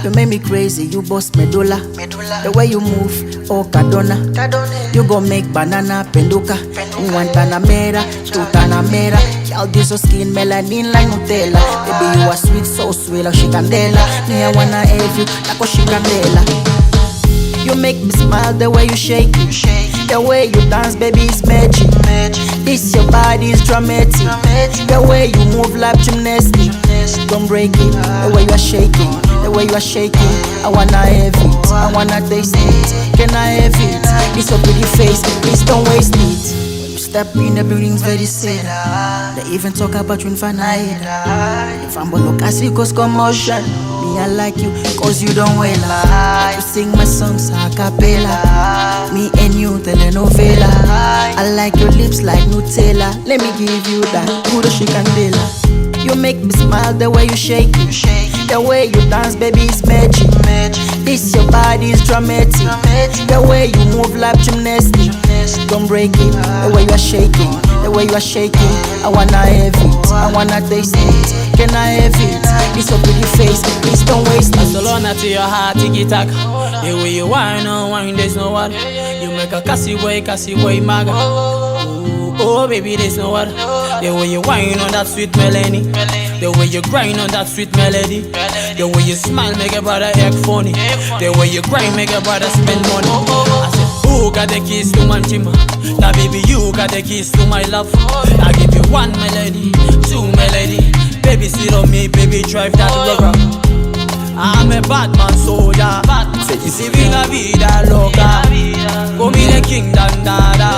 You make me crazy, you bust medulla. The way you move, oh Cadona. You gon' make banana penduka. One Panamera, two Panamera. Y'all this your skin melanin like Nutella. Baby you are sweet, so sweet like Chicandela. Me I wanna have you like a Chicandela. You make me smile the way you shake it. The way you dance, baby, is magic. This your body is dramatic. The way you move like gymnastics. Don't break it. The way you are shaking, the way you are shaking. I wanna have it, I wanna taste it. Can I have it? This your pretty face, please don't waste it. Step in the building's very sad. They even talk about you in Fanaida. If I'm look, I see cause commotion. Me, I like you cause you don't wail. You sing my songs a cappella. Me and you, telenovela. I like your lips like Nutella. Let me give you that good Chicandela. You make me smile the way you shake it. The way you dance, baby, is magic. This your body is dramatic. The way you move like gymnastics. Don't break it. The way you are shaking, the way you are shaking. I wanna have it, I wanna taste it. Can I have it? This your pretty face, please don't waste it. Barcelona to your heart, tiki-tac. The way you whine on wine, there's no one. You make a Cassie boy, maga. Oh, baby, there's no one. The way you whine on that sweet melody. The way you grind on that sweet melody. The way you smile make a brother act funny. The way you grind make a brother spend money. I said, who got the keys to my chima? Now baby, you got the keys to my love. I give you one melody, two melody. Baby, sit on me, baby, drive that rover. I'm a bad man soldier. Say living a vida loca. Go me the kingdom dada.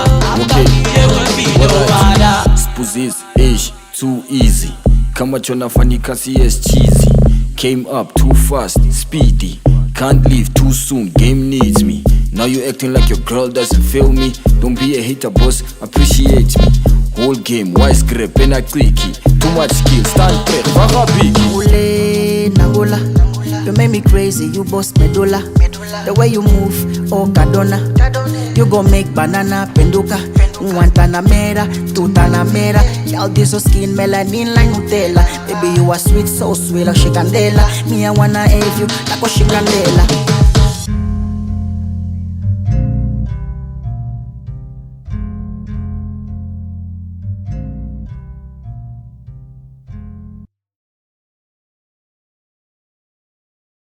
Spuzis, ish, too easy. Kama chonafanyika CS cheesy. Came up too fast, speedy. Can't leave too soon, game needs me. Now you acting like your girl doesn't feel me. Don't be a hater, boss, appreciate me. Whole game, wise grip, and I clicky. Too much skill, stand back, Bagabiki. Ule Nangola, you make me crazy, you bust medulla. The way you move, oh Cadona. You gon' make banana penduka. One Panamera, two Panamera. Y'all this your skin melanin like Nutella. Baby you are sweet, so sweet like Chicandela. Me I wanna have you like a Chicandela.